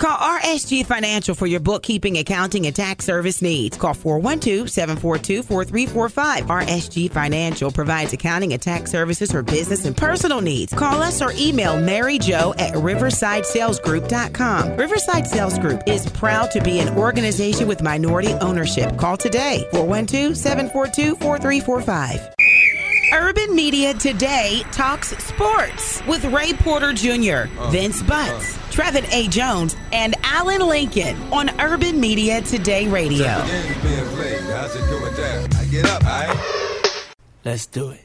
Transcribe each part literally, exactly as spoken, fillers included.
Call R S G Financial for your bookkeeping, accounting, and tax service needs. Call four one two, seven four two, four three four five. R S G Financial provides accounting and tax services for business and personal needs. Call us or email Mary Jo at riverside sales group dot com. Riverside Sales Group is proud to be an organization with minority ownership. Call today, four one two, seven four two, four three four five. Urban Media Today talks sports with Ray Porter Junior, uh, Vince Butts, uh, Trevin A. Jones, and Alan Lincoln on Urban Media Today Radio. Let's do it.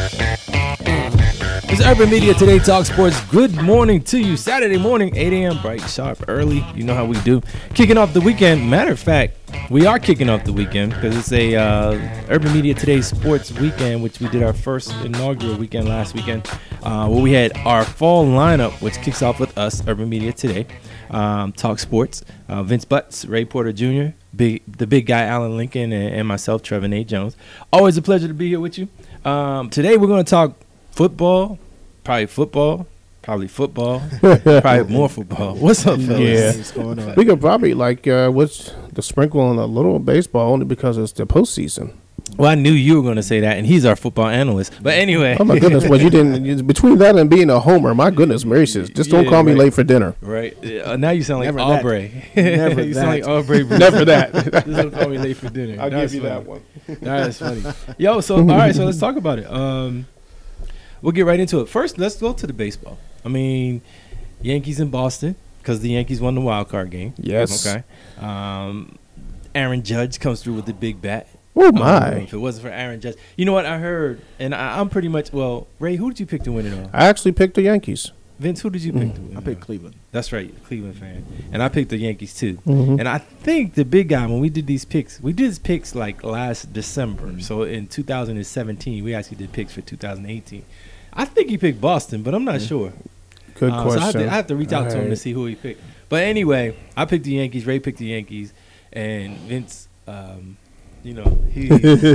It's Urban Media Today Talk Sports. Good morning to you. Saturday morning, eight a.m., bright, sharp, early. You know how we do. Kicking off the weekend. Matter of fact, we are kicking off the weekend because it's a uh, Urban Media Today Sports Weekend, which we did our first inaugural weekend last weekend, uh, where we had our fall lineup, which kicks off with us, Urban Media Today, um, Talk Sports. Uh, Vince Butts, Ray Porter Junior, big, the big guy, Alan Lincoln, and, and myself, Trevin A. Jones. Always a pleasure to be here with you. Um, today we're going to talk football, probably football, probably football, probably more football. What's up, fellas? Yeah, what's going on? We could probably like uh, what's the sprinkle on a little baseball only because it's the postseason. Well, I knew you were going to say that, and he's our football analyst. But anyway. Oh, my goodness. Well, you didn't. Between that and being a homer, my goodness gracious. Just don't yeah, call me right. late for dinner. Right. Uh, now you sound like Never Aubrey. Never you that. sound like Aubrey. Never that. Just don't call me late for dinner. I'll That's give you funny. that one. That's funny. Yo, so, all right, so let's talk about it. Um, We'll get right into it. First, let's go to the baseball. I mean, Yankees in Boston because the Yankees won the wild card game. Yes. Okay. Um, Aaron Judge comes through with the big bat. Oh, my. Um, if it wasn't for Aaron Judge. You know what I heard, and I, I'm pretty much, well, Ray, who did you pick to win it all? I actually picked the Yankees. Vince, who did you pick mm. to win? I picked Cleveland. That's right, Cleveland fan. And I picked the Yankees, too. Mm-hmm. And I think the big guy, when we did these picks, we did these picks like last December. Mm-hmm. So in two thousand seventeen, we actually did picks for two thousand eighteen. I think he picked Boston, but I'm not mm-hmm. sure. Good um, question. So I have, to, I have to reach out All to him right. to see who he picked. But anyway, I picked the Yankees. Ray picked the Yankees. And Vince, um, you know, he.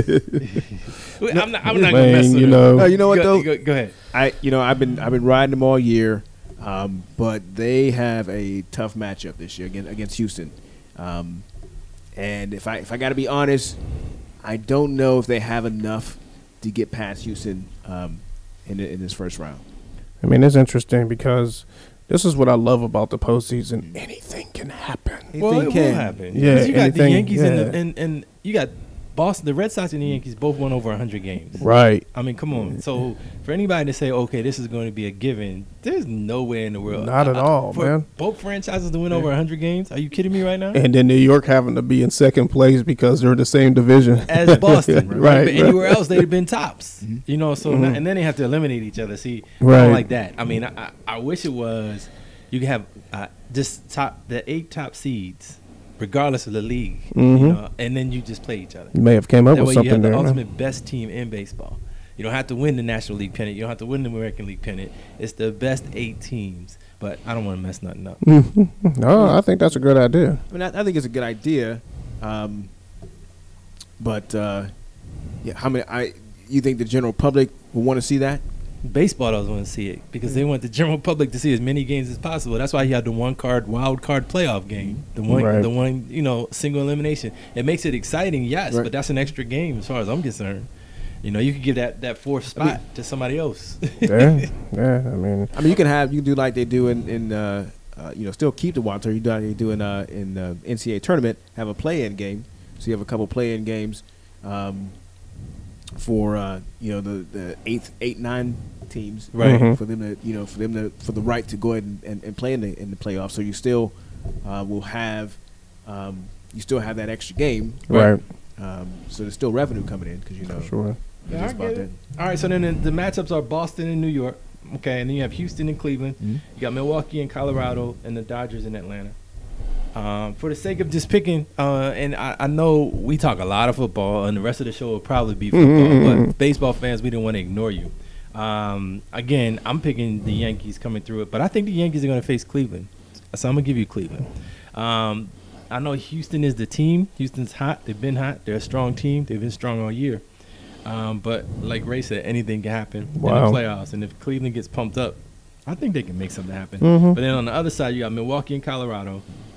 I'm not, I'm not going to mess with you him. know, No, you know what, go, though? Go, go ahead. I, you know, I've been I've been riding them all year, um, but they have a tough matchup this year against, against Houston. Um, and if I if I got to be honest, I don't know if they have enough to get past Houston um, in in this first round. I mean, it's interesting because this is what I love about the postseason. Anything can happen. Well, it can. will happen. Yeah, you got anything, the Yankees yeah. and, the, and and you got Boston. The Red Sox and the Yankees both won over one hundred games. Right. I mean, come on. So for anybody to say, okay, this is going to be a given, there's no way in the world. Not at I, all, for man. Both franchises to win over one hundred games? Are you kidding me right now? And then New York having to be in second place because they're the same division As Boston, right? right? But right. anywhere else, they'd have been tops. Mm-hmm. You know, so Mhm. now, and then they have to eliminate each other. See, I Right. don't like that. I mean, I, I, I wish it was you could have uh, just top the eight top seeds, regardless of the league, Mhm. you know, and then you just play each other. You may have came up That with way something you have the there. ultimate best team in baseball. You don't have to win the National League pennant. You don't have to win the American League pennant. It's the best eight teams. But I don't want to mess nothing up. Mhm. No, I think that's a good idea. I mean, I, I think it's a good idea, um, but uh, yeah, how many? I you think the general public will want to see that? Baseball doesn't want to see it because they want the general public to see as many games as possible. That's why you have the one card wild card playoff game, the one, Right. the one you know single elimination. It makes it exciting, yes, Right. but that's an extra game as far as I'm concerned. You know, you could give that, that fourth spot I mean, to somebody else. Yeah, yeah. I mean, I mean, you can have you can do like they do in in uh, uh, you know still keep the wild card. You do like they do in uh, in uh, N C double A tournament. Have a play-in game, so you have a couple play-in games um, for uh, you know the the eighth eight nine teams, Right. Mhm. For them to you know for them to for the right to go ahead and, and, and play in the in the playoffs. So you still uh, will have um, you still have that extra game, right. um, so there's still revenue coming in because you know. Sure. it's Yeah, I just about get that. it. All right, so then the, the matchups are Boston and New York. Okay, and then you have Houston and Cleveland. Mhm. You got Milwaukee and Colorado, and the Dodgers in Atlanta. Um, for the sake of just picking, uh, and I, I know we talk a lot of football, and the rest of the show will probably be football, Mm-hmm. but baseball fans, we didn't want to ignore you. Um, again, I'm picking the Yankees coming through it, but I think the Yankees are going to face Cleveland. So I'm going to give you Cleveland. Um, I know Houston is the team. Houston's hot. They've been hot. They're a strong team. They've been strong all year. Um, but like Ray said, anything can happen Wow. in the playoffs. And if Cleveland gets pumped up, I think they can make something happen. Mhm. But then on the other side, you got Milwaukee and Colorado.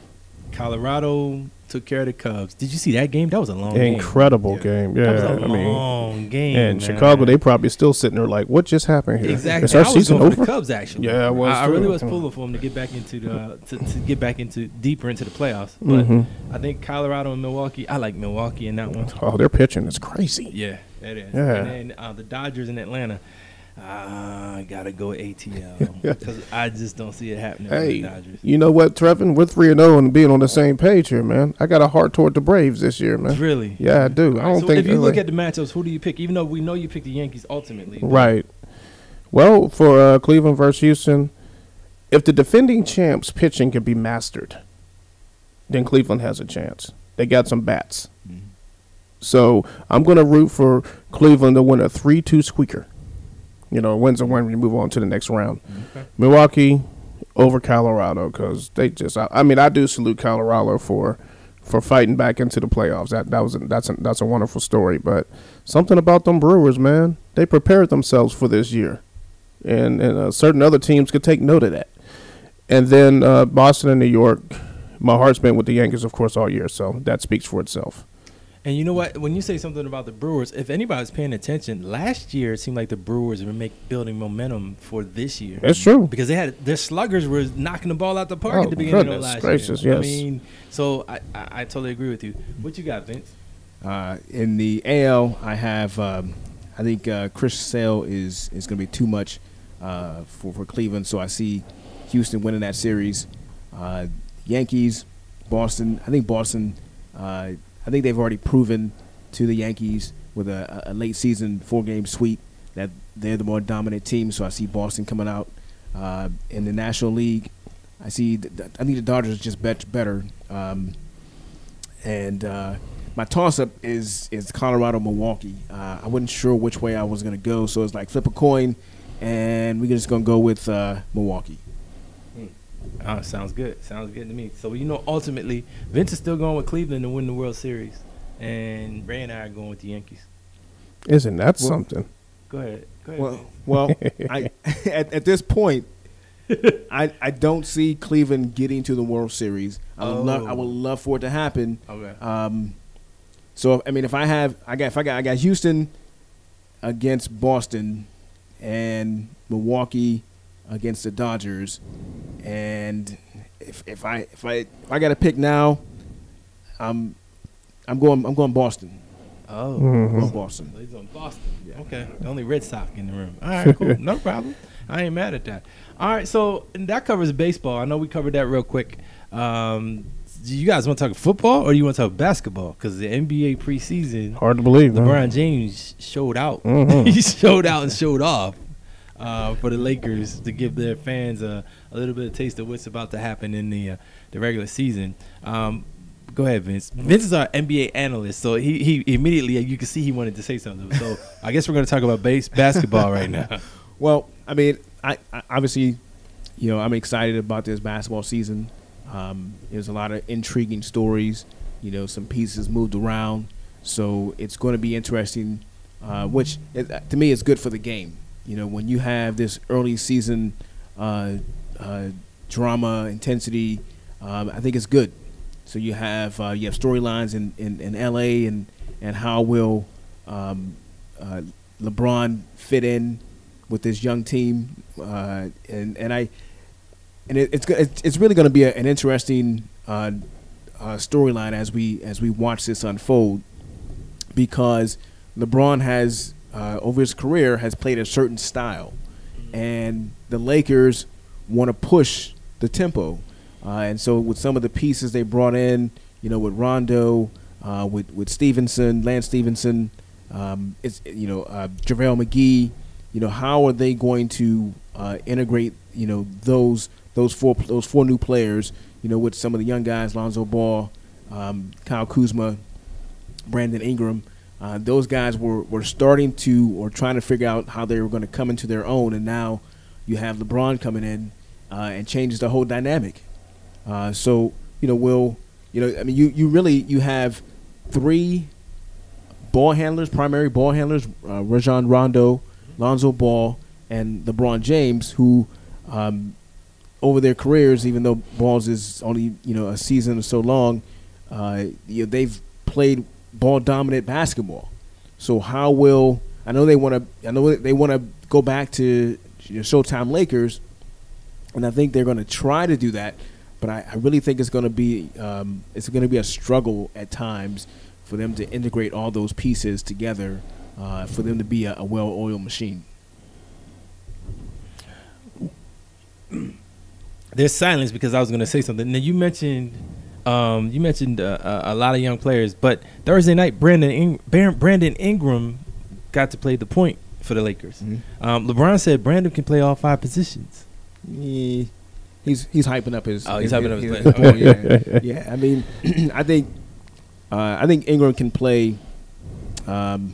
Colorado took care of the Cubs. Did you see that game? That was a long game. Incredible Yeah. game. Yeah, That was a I mean, long game. and man. Chicago, they probably still sitting there like, what just happened here? Exactly. Is our I was season going for over? the Cubs actually. Yeah, I was I, I too. really was pulling for them to get back into the uh, to, to get back into deeper into the playoffs. But Mhm. I think Colorado and Milwaukee. I like Milwaukee in that one. Oh, their pitching is crazy. Yeah, it is. Yeah. And then uh, the Dodgers in Atlanta. Uh, I gotta go A T L because I just don't see it happening for Hey, the Dodgers. you know what, Trevin? We're three and zero and being on the same page here, man. I got a heart toward the Braves this year, man. Really? Yeah, I do. I don't so think if you look like- at the matchups, who do you pick? Even though we know you pick the Yankees ultimately. but- Right. Well, for uh, Cleveland versus Houston, if the defending champs' pitching can be mastered, then Cleveland has a chance. They got some bats. Mhm. So I'm going to root for Cleveland to win a three two squeaker. You know, wins a win, we move on to the next round. Okay. Milwaukee over Colorado because they just, I, I mean, I do salute Colorado for for fighting back into the playoffs. That that was a, that's a, that's a wonderful story. But something about them Brewers, man, they prepared themselves for this year, and and uh, certain other teams could take note of that. And then uh, Boston and New York, my heart's been with the Yankees, of course, all year, so that speaks for itself. And you know what? When you say something about the Brewers, if anybody's paying attention, last year it seemed like the Brewers were make, building momentum for this year. It's true. Because they had their sluggers were knocking the ball out the park Oh, at the beginning goodness of last gracious, year. I yes. mean, so I, I, I totally agree with you. What you got, Vince? Uh, in the A L, I have um, I think uh, Chris Sale is is going to be too much uh, for for Cleveland, so I see Houston winning that series. Uh, Yankees, Boston. I think Boston. Uh, I think they've already proven to the Yankees with a, a late season four game sweep that they're the more dominant team. So I see Boston coming out uh, in the National League. I see. th- I think the Dodgers are just bet better. Um, and uh, my toss up is is Colorado Milwaukee. Uh, I wasn't sure which way I was going to go, so it's like flip a coin, and we're just going to go with uh, Milwaukee. Oh, sounds good. Sounds good to me. So, you know, ultimately, Vince is still going with Cleveland to win the World Series. And Ray and I are going with the Yankees. Isn't that Well- something? Go ahead. Go ahead. Well, Vince. well, I at, at this point, I I don't see Cleveland getting to the World Series. I would love I would Oh. love for it to happen. Okay. Um, so I mean, if I have I got if I got I got Houston against Boston and Milwaukee against the Dodgers, and if if I if I if I got to pick now, I'm I'm going I'm going Boston. Oh. Mhm. I'm going Boston. He's on Boston. Okay. The only Red Sox in the room. All right, cool. No problem. I ain't mad at that. All right, so and that covers baseball. I know we covered that real quick. Um, do you guys want to talk football or do you want to talk basketball? Because the N B A preseason, Hard to believe, man. LeBron James showed out. Mhm. He showed out and showed off uh, for the Lakers to give their fans a, a little bit of taste of what's about to happen in the uh, the regular season. Um, go ahead, Vince. Vince is our N B A analyst, so he, he immediately, you can see he wanted to say something. So I guess we're going to talk about base basketball right now. Well, I mean, I, I obviously, you know, I'm excited about this basketball season. Um, there's a lot of intriguing stories. You know, some pieces moved around, so it's going to be interesting. Uh, which is, to me is good for the game. You know, when you have this early season uh, uh, drama intensity, um, I think it's good. So you have uh, you have storylines in, in, in L A and and how will um, uh, LeBron fit in with this young team, uh, and and I and it, it's go- it's it's really going to be a, an interesting uh, uh, storyline as we as we watch this unfold, because LeBron has uh, over his career has played a certain style, and the Lakers want to push the tempo, uh, and so with some of the pieces they brought in, you know, with Rondo, uh, with with Stevenson, Lance Stevenson, um, it's you know uh, JaVale McGee. You know, how are they going to uh, integrate, you know, those those four those four new players, you know, with some of the young guys, Lonzo Ball, um, Kyle Kuzma, Brandon Ingram. Uh, those guys were, were starting to or trying to figure out how they were going to come into their own, and now you have LeBron coming in uh, and changes the whole dynamic. Uh, so, you know, will you know? I mean, you, you really you have three ball handlers, primary ball handlers: uh, Rajon Rondo, Lonzo Ball, and LeBron James, who um, over their careers, even though Balls is only you know a season or so long, uh, you know, they've played ball dominant basketball. So how will I know they want to? I know they want to go back to you know, Showtime Lakers, and I think they're going to try to do that. But I, I really think it's going to be um, it's going to be a struggle at times for them to integrate all those pieces together, uh, for them to be a, a well-oiled machine. There's silence because I was going to say something. Now you mentioned, um, you mentioned uh, a lot of young players, but Thursday night, Brandon In- Brandon Ingram got to play the point for the Lakers. Mm-hmm. Um, LeBron said Brandon can play all five positions. Yeah, he's he's hyping up his. Oh, he's his, hyping up his. his, his oh, yeah, yeah. I mean, I think uh, I think Ingram can play um,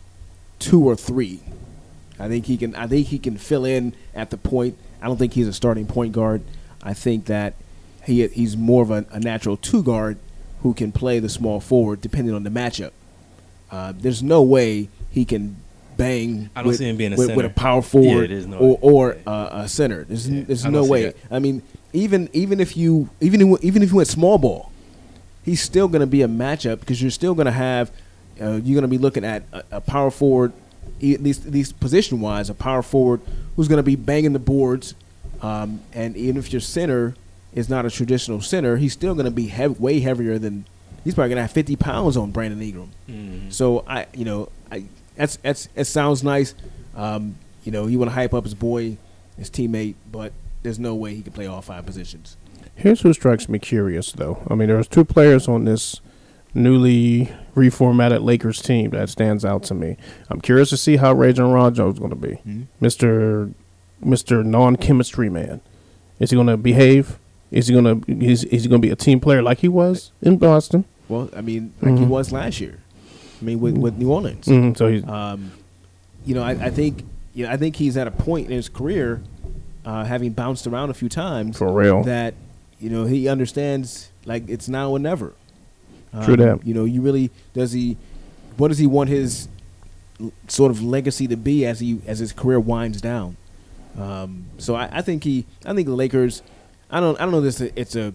two or three. I think he can. I think he can fill in at the point. I don't think he's a starting point guard. I think that he he's more of a, a natural two guard who can play the small forward depending on the matchup. Uh, there's no way he can bang I don't with, see him being a with, center. with a power forward yeah, no or, or yeah. uh, a center. There's, Yeah, there's I no way. that. I mean, even even if you even if, even if you went small ball, he's still going to be a matchup because you're still going to have uh, you're going to be looking at a, a power forward, at least, at least position wise, a power forward who's going to be banging the boards. Um, and even if your center is not a traditional center, he's still going to be heavy, way heavier than he's probably going to have fifty pounds on Brandon Ingram. Mm. So I, you know, I that's that's it sounds nice. Um, you know, you want to hype up his boy, his teammate, but there's no way he can play all five positions. Here's who strikes me curious, though. I mean, there's two players on this newly reformatted Lakers team that stands out to me. I'm curious to see how Rajon Rondo is going to be, mm-hmm. Mister Mister Non-Chemistry Man. Is he going to behave? Is he going to is, is he going to be a team player like he was in Boston? Well, I mean, like mm-hmm. he was last year. I mean, with, with New Orleans. Mm-hmm. So he's, um, you know, I, I think, you know, I think he's at a point in his career, uh, having bounced around a few times, for real, that you know he understands like it's now or never. Um, True that. You know, you really does he? What does he want his sort of legacy to be as he as his career winds down? Um, so I, I think he, I think the Lakers. I don't, I don't know. This it's a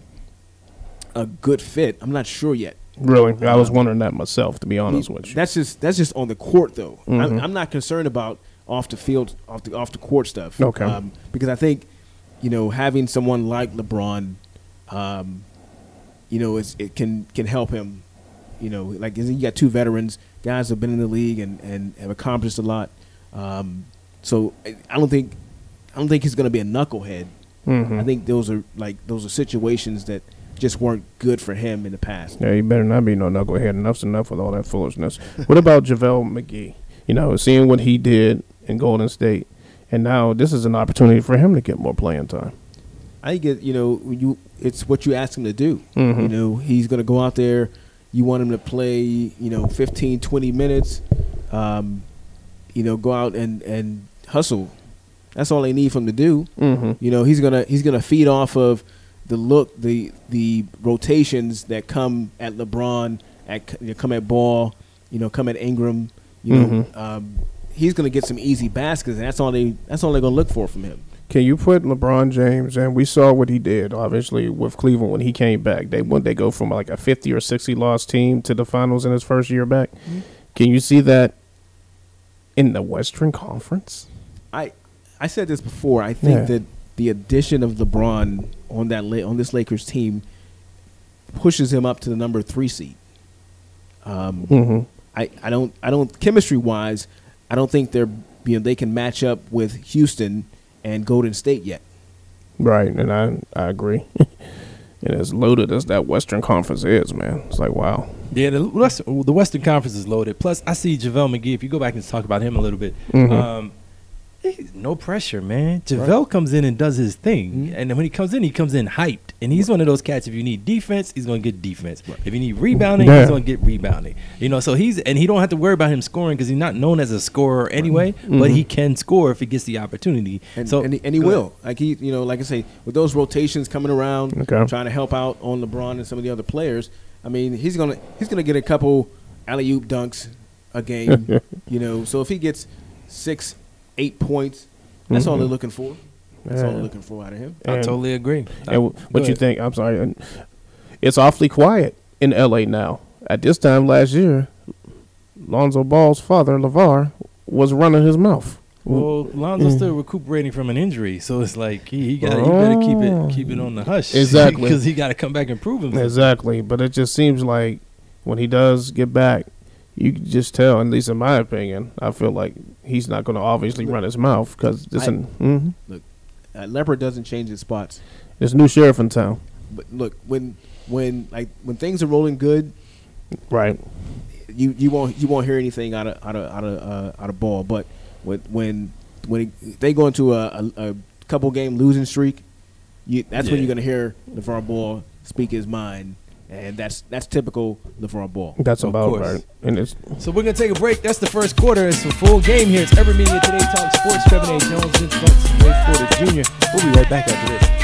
a good fit. I'm not sure yet. Really, I was wondering that myself. To be honest he, with you, that's just that's just on the court though. Mm-hmm. I'm, I'm not concerned about off the field, off the off the court stuff. Okay, um, because I think you know having someone like LeBron, um, you know, it's, it can can help him. You know, like you got two veterans, guys who've been in the league and, and have accomplished a lot. Um, so I don't think I don't think he's going to be a knucklehead. Mm-hmm. I think those are like those are situations that just weren't good for him in the past. Yeah, you better not be no knucklehead. Enough's enough with all that foolishness. What about JaVale McGee? You know, seeing what he did in Golden State, and now this is an opportunity for him to get more playing time. I get you know you it's what you ask him to do. Mm-hmm. You know, he's going to go out there. You want him to play, you know, fifteen, twenty minutes. Um, you know, go out and, and hustle. That's all they need for him to do. Mm-hmm. You know, he's gonna he's gonna feed off of the look, the the rotations that come at LeBron, at you know, come at Ball, you know, come at Ingram. You mm-hmm. know, um, he's gonna get some easy baskets, and that's all they that's all they're gonna look for from him. Can you put LeBron James, and we saw what he did, obviously, with Cleveland when he came back. They when they go from like a fifty or sixty loss team to the finals in his first year back. Mm-hmm. Can you see that in the Western Conference? I I said this before. I think yeah. that the addition of LeBron on that on this Lakers team pushes him up to the number three seed. Um, mm-hmm. I, I don't I don't chemistry wise, I don't think they're you know they can match up with Houston and Golden State yet. Right, and I I agree. And as loaded as that Western Conference is, man, it's like wow. Yeah, the Western, the Western Conference is loaded. Plus, I see JaVale McGee. If you go back and talk about him a little bit, mm-hmm. um, no pressure, man. JaVale right. comes in and does his thing, mm-hmm. and when he comes in, he comes in hyped. And he's one of those cats. If you need defense, he's going to get defense. Right. If you need rebounding, yeah. he's going to get rebounding. You know, so he's and he don't have to worry about him scoring because he's not known as a scorer anyway. Mm-hmm. But he can score if he gets the opportunity. And, so and he, and he will. Ahead. Like he, you know, like I say, with those rotations coming around, okay. trying to help out on LeBron and some of the other players. I mean, he's gonna he's gonna get a couple alley-oop dunks a game. You know, so if he gets six, eight points, that's mm-hmm. all they're looking for. That's all Yeah. they're looking for out of him. I And- totally agree. And Uh, w- go what you ahead. think? I'm sorry. and It's awfully quiet in L A now. At this time last year, Lonzo Ball's father, LeVar, was running his mouth. Well, Lonzo's Mm. still recuperating from an injury, so it's like he, he got he better keep Oh. it keep it on the hush. Exactly. because he got to come back and prove himself. Exactly. But it just seems like when he does get back, you can just tell, at least in my opinion, I feel like he's not going to obviously run his mouth because this I- an, mhm. Uh, Leopard doesn't change his spots. there's a new sheriff in town. But look, when when like when things are rolling good, Right. you, you won't you won't hear anything out of out of out of uh, out of Ball. But when when when they go into a, a, a couple game losing streak, you, that's when Yeah. you're gonna hear LeVar Ball speak his mind, and that's that's typical LeVar Ball. That's Of about course. right. And it's So we're gonna take a break. That's the first quarter. It's a full game here. It's Urban Media Today Talk Sports. Trevor A. Jones, Vince Bucks, Ray Porter Junior We'll be right back after this.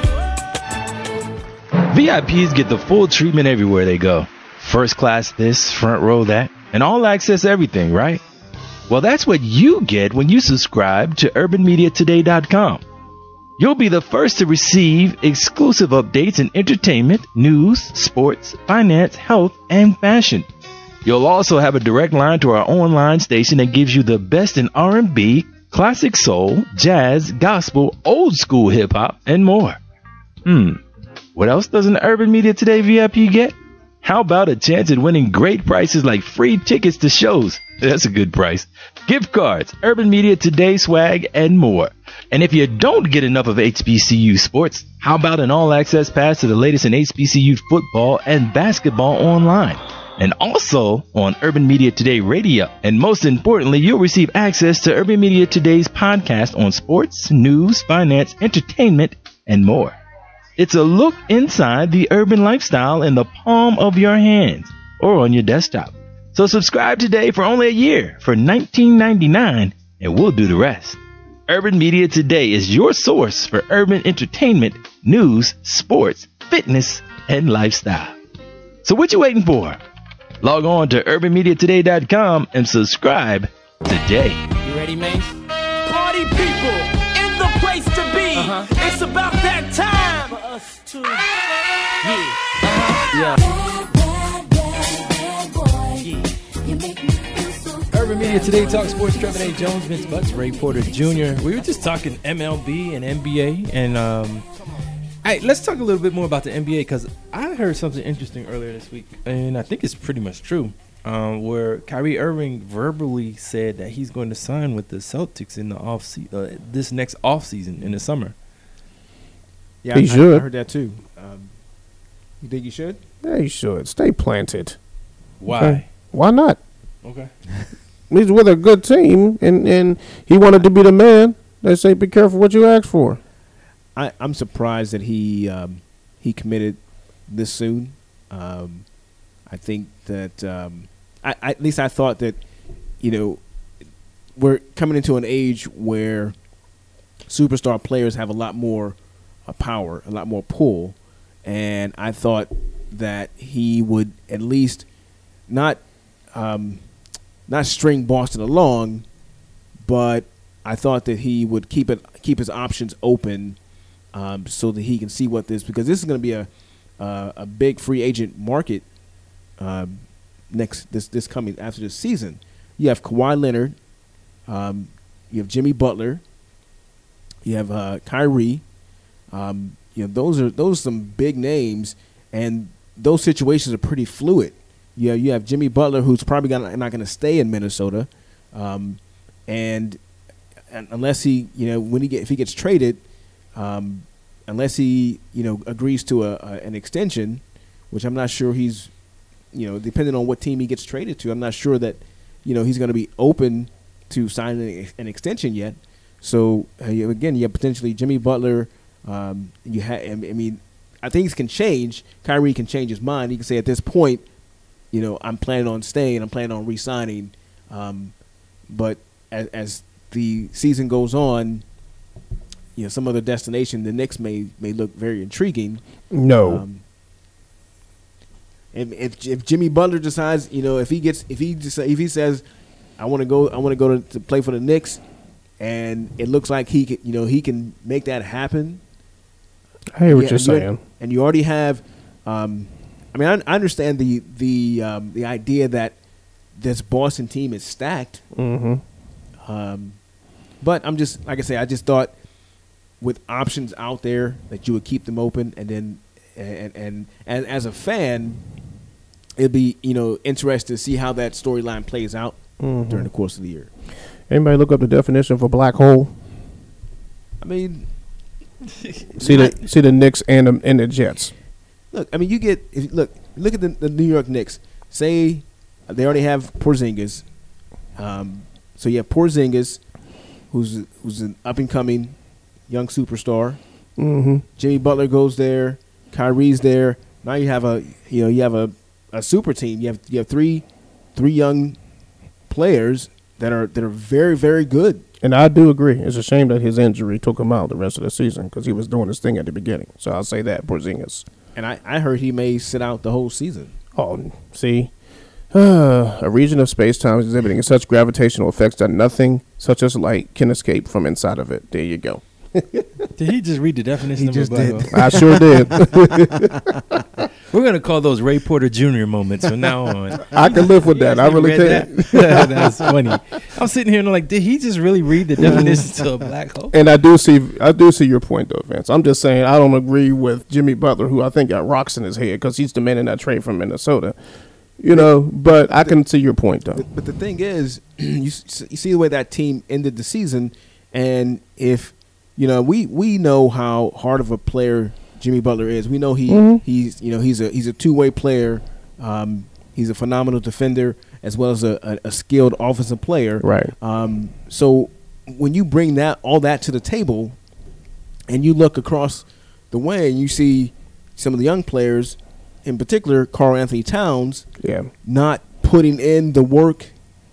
V I Ps get the full treatment everywhere they go. First class this, front row that, and all access everything, right? Well, that's what you get when you subscribe to urban media today dot com. You'll be the first to receive exclusive updates in entertainment, news, sports, finance, health, and fashion. You'll also have a direct line to our online station that gives you the best in R and B, classic soul, jazz, gospel, old school hip hop, and more. Hmm. What else does an Urban Media Today V I P get? How about a chance at winning great prices like free tickets to shows? That's a good price. Gift cards, Urban Media Today swag, and more. And if you don't get enough of H B C U sports, how about an all-access pass to the latest in H B C U football and basketball online? And also on Urban Media Today Radio. And most importantly, you'll receive access to Urban Media Today's podcast on sports, news, finance, entertainment, and more. It's a look inside the urban lifestyle in the palm of your hands or on your desktop. So subscribe today for only a year for nineteen ninety-nine, and we'll do the rest. Urban Media Today is your source for urban entertainment, news, sports, fitness, and lifestyle. So what you waiting for? Log on to urban media today dot com and subscribe today. You ready, Mace? Party people in the place to be. Uh-huh. It's about that time for us to. Yeah. Uh-huh. Urban Media Today Talk Sports. Trevor A. Jones, Vince Bucks, Ray Porter Junior We were just talking M L B and N B A, and um, hey, let's talk a little bit more about the N B A because I heard something interesting earlier this week, and I think it's pretty much true. Um, where Kyrie Irving verbally said that he's going to sign with the Celtics in the off se- uh, this next off season in the summer. Yeah, He I, should. I heard that too. Um, you think you should? yeah, you should stay planted. Why? Okay. Why not? Okay. He's with a good team, and, and he wanted to be the man. They say, be careful what you ask for. I, I'm surprised that he um, he committed this soon. Um, I think that um, I, I, at least I thought that, you know, we're coming into an age where superstar players have a lot more uh, power, a lot more pull, and I thought that he would at least not um, not string Boston along, but I thought that he would keep it keep his options open. Um, so that he can see what this, because this is going to be a uh, a big free agent market um, next this this coming after this season. You have Kawhi Leonard, um, you have Jimmy Butler, you have uh, Kyrie. Um, you know those are those are some big names, and those situations are pretty fluid. You know, you have Jimmy Butler, who's probably gonna, not going to stay in Minnesota, um, and, and unless he, you know, when he get if he gets traded. Um, unless he, you know, agrees to a, a an extension, which I'm not sure he's, you know, depending on what team he gets traded to, I'm not sure that, you know, he's going to be open to signing an extension yet. So uh, you- again, you have potentially Jimmy Butler. Um, you have, I mean, I think things can change. Kyrie can change his mind. He can say at this point, you know, I'm planning on staying. I'm planning on re-signing. Um, but as, as the season goes on, you know, some other destination, the Knicks may may look very intriguing. No. Um, and if if Jimmy Butler decides, you know, if he gets if he just if he says, I want to go, I want to go to, to play for the Knicks, and it looks like he can, you know, he can make that happen. I hear what Yeah, you're and you- saying. And you already have, um, I mean, I, I understand the the um, the idea that this Boston team is stacked. Mm-hmm. Um, but I'm just, like I say, I just thought with options out there that you would keep them open, and then and and, and as a fan, it'd be, you know, interesting to see how that storyline plays out Mhm. during the course of the year. Anybody look up the definition for black hole? I mean, See the see the Knicks and the, and the Jets. look, I mean, you get if, look look at the, the New York Knicks. Say they already have Porzingis, um, so you have Porzingis, who's who's an up and coming young superstar. Mm-hmm. Jimmy Butler goes there. Kyrie's there. Now you have a you know you have a, a super team. You have you have three three young players that are that are very very good. And I do agree. It's a shame that his injury took him out the rest of the season because he was doing his thing at the beginning. So I'll say that Porzingis. And I, I heard he may sit out the whole season. Oh, see, uh, a region of space-time is exhibiting such gravitational effects that nothing, such as light, can escape from inside of it. There you go. Did he just read the definition He of just a black did. hole? I sure did. We're gonna call those Ray Porter Junior moments from now on. I can live with that. I You really read can. that? That's funny. I'm sitting here and I'm like, did he just really read the definition to a black hole? And I do see, I do see your point though, Vince. I'm just saying I don't agree with Jimmy Butler, who I think got rocks in his head because he's demanding that trade from Minnesota. You know, but I can see your point though. But, but the thing is, you, s- you see the way that team ended the season, and if you know, we, we know how hard of a player Jimmy Butler is. We know he Mhm. he's you know he's a he's a two way player. Um, he's a phenomenal defender as well as a, a, a skilled offensive player. Right. Um, so when you bring that all that to the table, and you look across the way and you see some of the young players, in particular Karl Anthony Towns, Yeah. not putting in the work,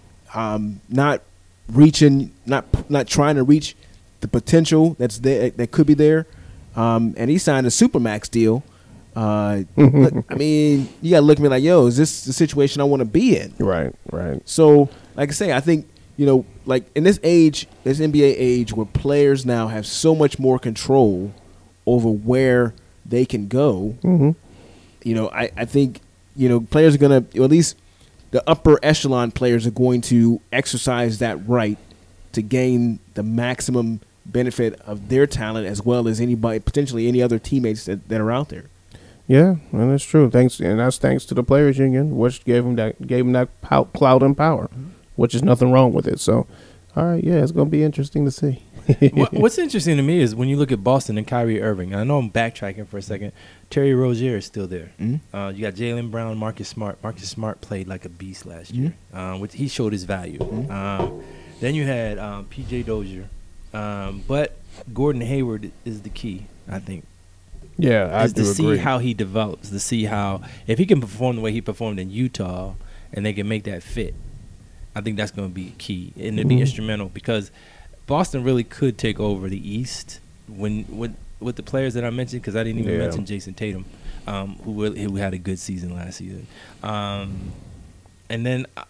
um, not reaching, not not trying to reach the potential that's there that could be there, um, and he signed a supermax deal. Uh, look, I mean, you gotta look at me like, yo, is this the situation I want to be in? Right. Right. So, like I say, I think, you know, like in this age, this N B A age where players now have so much more control over where they can go, Mm-hmm. you know, I, I think, you know, players are going to, or at least the upper echelon players are going to exercise that right to gain the maximum benefit of their talent as well as anybody, potentially any other teammates that, that are out there. Yeah, and that's true. Thanks, and that's thanks to the players' union, which gave him that gave him that pow- clout and power, which is nothing wrong with it. So, all right, yeah, it's gonna be interesting to see. What- What's interesting to me is when you look at Boston and Kyrie Irving. I know I'm backtracking for a second. Terry Rozier is still there. Mm-hmm. Uh, you got Jaylen Brown, Marcus Smart. Marcus Smart played like a beast last year, um, which he showed his value. Mhm. Um, then you had um, P J Dozier, um, but Gordon Hayward is the key, I think. Yeah, I is do to see agree. how he develops, to see how if he can perform the way he performed in Utah, and they can make that fit. I think that's going to be key and it'd be Mhm. instrumental because Boston really could take over the East when with with the players that I mentioned. Because I didn't even Yeah. mention Jason Tatum, um, who really, who had a good season last season, um, and then. I,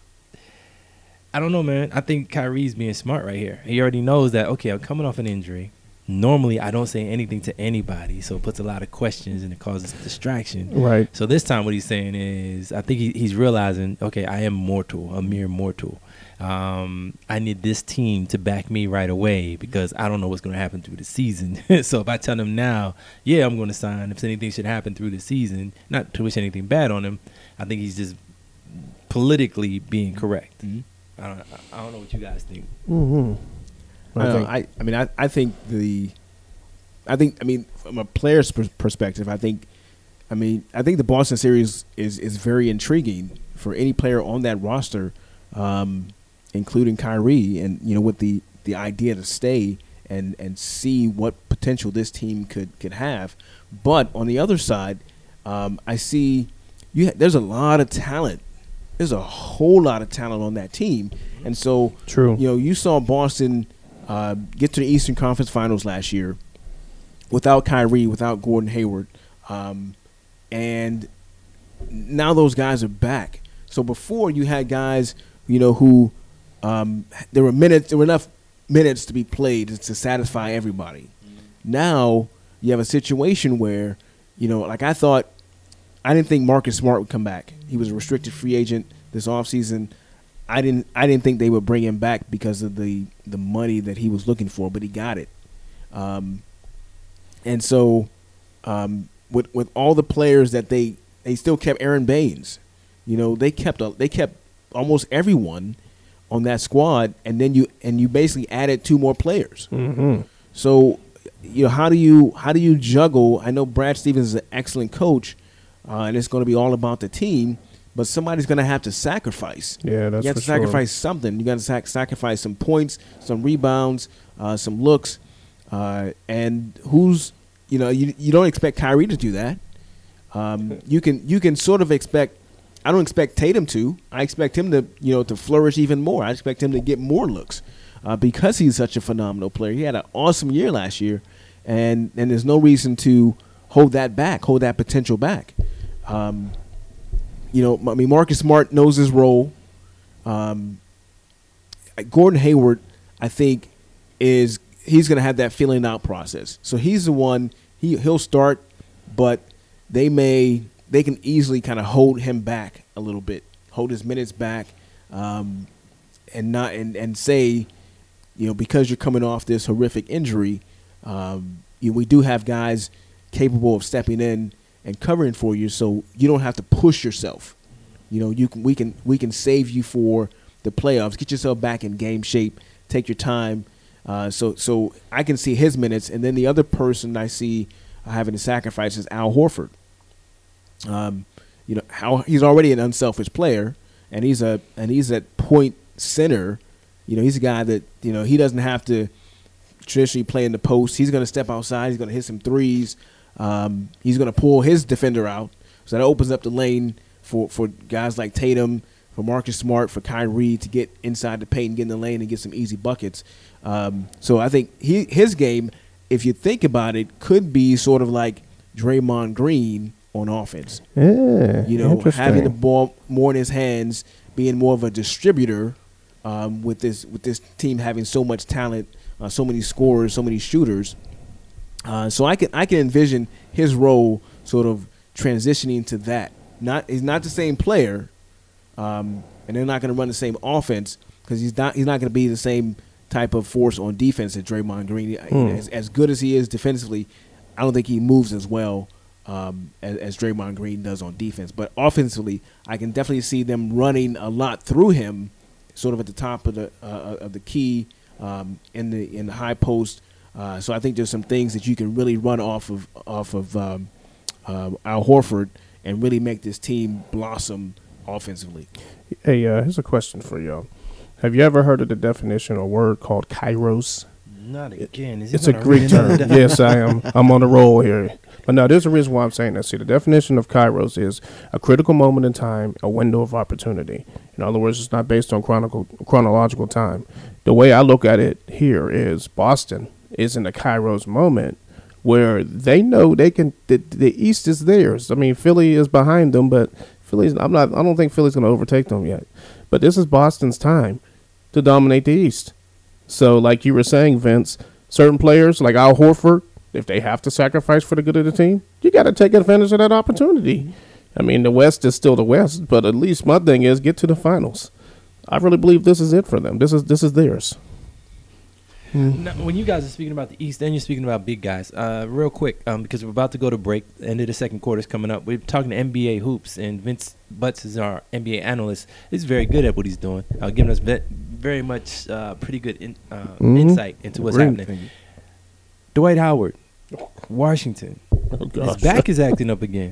I don't know, man. I think Kyrie's being smart right here. He already knows that, okay, I'm coming off an injury. Normally, I don't say anything to anybody, so it puts a lot of questions and it causes distraction. Right. So this time what he's saying is, I think he, he's realizing, okay, I am mortal, a mere mortal. Um, I need this team to back me right away because I don't know what's going to happen through the season. So if I tell them now, yeah, I'm going to sign, if anything should happen through the season, not to wish anything bad on him, I think he's just politically being correct. Mm-hmm. I don't, I don't know what you guys think. Mm-hmm. I, don't know, I, I mean, I, I think the, I think, I mean, from a player's pers- perspective, I think, I mean, I think the Boston series is, is very intriguing for any player on that roster, um, including Kyrie, and you know, with the, the idea to stay and, and see what potential this team could, could have. But on the other side, um, I see you. Ha- there's a lot of talent. There's a whole lot of talent on that team, and so True. You know, you saw Boston uh, get to the Eastern Conference Finals last year without Kyrie, without Gordon Hayward, um, and now those guys are back. So before you had guys, you know, who um, there were minutes, there were enough minutes to be played to satisfy everybody. Now you have a situation where, you know, like I thought, I didn't think Marcus Smart would come back. He was a restricted free agent this offseason. I didn't I didn't think they would bring him back because of the, the money that he was looking for, but he got it. Um, and so um, with with all the players that they they still kept Aaron Baines. You know, they kept a, they kept almost everyone on that squad, and then you and you basically added two more players. Mm-hmm. So, you know, how do you how do you juggle? I know Brad Stevens is an excellent coach, uh, and it's going to be all about the team. But somebody's going to have to sacrifice. Yeah, that's you have for to sacrifice sure. something. You got to sac- sacrifice some points, some rebounds, uh, some looks, uh, and who's you know you you don't expect Kyrie to do that. Um, you can you can sort of expect. I don't expect Tatum to. I expect him to, you know, to flourish even more. I expect him to get more looks uh, because he's such a phenomenal player. He had an awesome year last year, and, and there's no reason to hold that back, hold that potential back. Um, you know, I mean, Marcus Smart knows his role. Um, Gordon Hayward, I think, is he's going to have that feeling out process. So he's the one, he, he'll start, but they may – they can easily kind of hold him back a little bit, hold his minutes back, um, and not and, and say, you know, because you're coming off this horrific injury, um, you know, we do have guys capable of stepping in and covering for you, so you don't have to push yourself. You know, you can we can we can save you for the playoffs. Get yourself back in game shape. Take your time. Uh, so so I can see his minutes, and then the other person I see having to sacrifice is Al Horford. Um, you know how he's already an unselfish player, and he's a and he's a point center. You know, he's a guy that you know he doesn't have to traditionally play in the post. He's going to step outside. He's going to hit some threes. Um, he's going to pull his defender out, so that opens up the lane for, for guys like Tatum, for Marcus Smart, for Kyrie to get inside the paint and get in the lane and get some easy buckets. Um, so I think he his game, if you think about it, could be sort of like Draymond Green on offense. Yeah, you know, interesting. having the ball more in his hands, being more of a distributor um, with this with this team having so much talent, uh, so many scorers, so many shooters. Uh, so I can I can envision his role sort of transitioning to that. Not he's not the same player, um, and they're not going to run the same offense because he's not he's not going to be the same type of force on defense as Draymond Green. Hmm. As, as good as he is defensively, I don't think he moves as well Um, as, as Draymond Green does on defense. But offensively, I can definitely see them running a lot through him, sort of at the top of the uh, of the key um, in the in the high post. Uh, so I think there's some things that you can really run off of off of um, uh, Al Horford and really make this team blossom offensively. Hey, uh, here's a question for y'all. Have you ever heard of the definition or word called kairos? Not again. Is It's a Greek term. Yes, I am. I'm on a roll here. But no, there's a reason why I'm saying that. See, the definition of kairos is a critical moment in time, a window of opportunity. In other words, it's not based on chronicle, chronological time. The way I look at it here is Boston is in a kairos moment where they know they can. The, the East is theirs. I mean, Philly is behind them, but Philly's. I'm not. I don't think Philly's going to overtake them yet. But this is Boston's time to dominate the East. So, like you were saying, Vince, certain players like Al Horford, if they have to sacrifice for the good of the team, you got to take advantage of that opportunity. I mean, the West is still the West, but at least my thing is get to the finals. I really believe this is it for them. This is this is theirs. Now, when you guys are speaking about the East and you're speaking about big guys, uh, real quick, um, because we're about to go to break, the end of the second quarter is coming up. We're talking to N B A hoops, and Vince Butts is our N B A analyst. He's very good at what he's doing, uh, giving us ve- very much uh, pretty good in, uh, Mm-hmm. insight into what's Great. happening. Dwight Howard, Washington, Oh, his back is acting up again.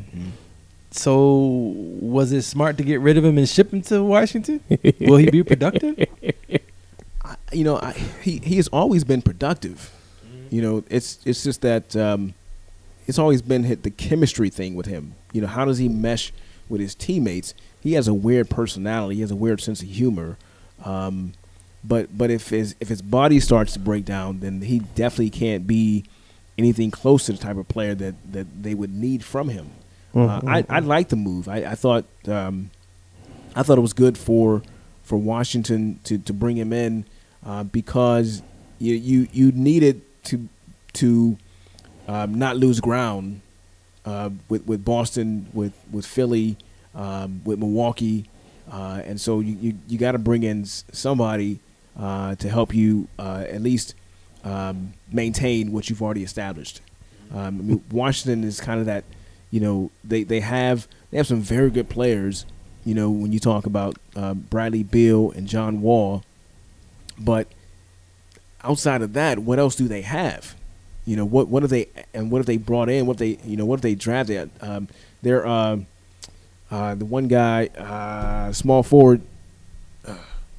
So was it smart to get rid of him and ship him to Washington? Will he be productive? I, you know, I, he he has always been productive. You know, it's it's just that um, it's always been hit the chemistry thing with him. You know, how does he mesh with his teammates? He has a weird personality. He has a weird sense of humor. Um, but but if his if his body starts to break down, then he definitely can't be anything close to the type of player that, that they would need from him. Mm-hmm. Uh, I I like the move. I, I thought um, I thought it was good for for Washington to, to bring him in uh, because you you you needed to to um, not lose ground uh, with with Boston, with with Philly, um, with Milwaukee, uh, and so you you, you got to bring in somebody uh, to help you uh, at least um, maintain what you've already established. Um, I mean, Washington is kind of that, you know, they, they have they have some very good players. You know, when you talk about uh, Bradley Beal and John Wall, but outside of that, what else do they have? You know, what what have they and what have they brought in? What they you know what have they drafted? Um, they're uh, uh, the one guy, uh, small forward, uh,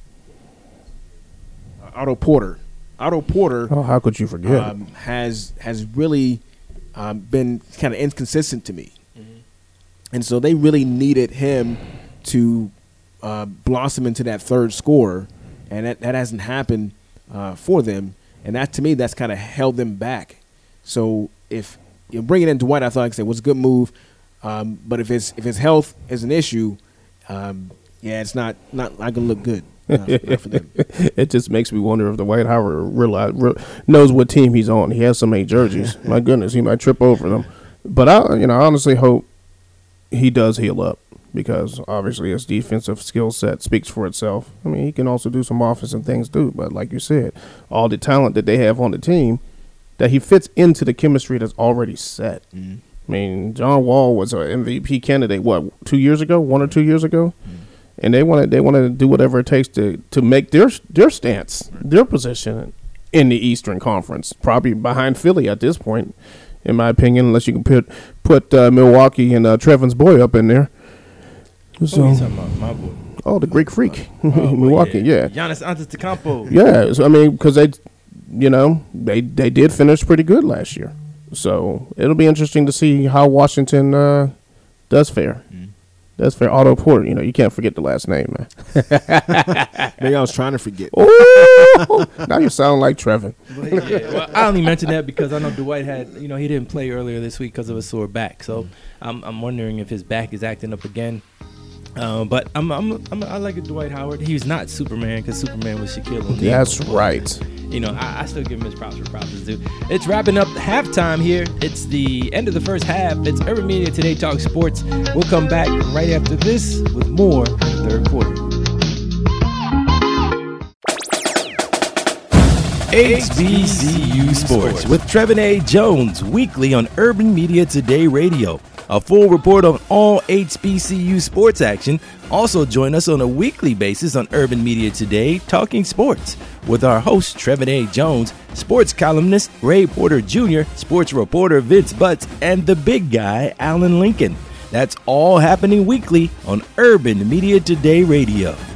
Otto Porter. Otto Porter. Oh, how could you forget? Um, has has really um, been kind of inconsistent to me, mm-hmm. and so they really needed him to uh, blossom into that third scorer, and that, that hasn't happened uh, for them. And that, to me, that's kind of held them back. So if you bring it in Dwight, I thought, like I said, was a good move. Um, but if his if his health is an issue, um, yeah, it's not not, not gonna look good uh, not for them. It just makes me wonder if Dwight Howard realize, re- knows what team he's on. He has so many jerseys. My goodness, he might trip over them. But I, you know, I honestly hope he does heal up, because obviously his defensive skill set speaks for itself. I mean, he can also do some offensive things too, but like you said, all the talent that they have on the team, that he fits into the chemistry that's already set. Mm-hmm. I mean, John Wall was an M V P candidate, what, two years ago, one or two years ago? Mm-hmm. And they want to they want to do whatever it takes to, to make their their stance, right, their position in the Eastern Conference, probably behind Philly at this point, in my opinion, unless you can put, put uh, Milwaukee and uh, Trevin's boy up in there. So, oh, talking about my boy. Oh, the Greek freak, oh, Milwaukee, yeah. yeah. Giannis Antetokounmpo. Yeah, so, I mean, because they, you know, they they did finish pretty good last year. So it'll be interesting to see how Washington uh, does fare. Mm. Does fare. Otto Porter, you know, you can't forget the last name, man. Maybe I was trying to forget. Ooh, now you sound like Trevin. Yeah, well, I only mentioned that because I know Dwight had, you know, he didn't play earlier this week because of a sore back. So mm. I'm I'm wondering if his back is acting up again. Um, but I'm, I'm, I'm, I like it, Dwight Howard. He's not Superman, because Superman was Shaquille O'Neal. That's right. You know, I, I still give him his props for props is due. It's wrapping up halftime here. It's the end of the first half. It's Urban Media Today Talk Sports. We'll come back right after this with more in the third quarter. H B C U Sports with Trevin A. Jones, weekly on Urban Media Today Radio. A full report on all H B C U sports action. Also join us on a weekly basis on Urban Media Today, Talking Sports, with our host, Trevin A. Jones, sports columnist Ray Porter Junior, sports reporter Vince Butts, and the big guy, Alan Lincoln. That's all happening weekly on Urban Media Today Radio.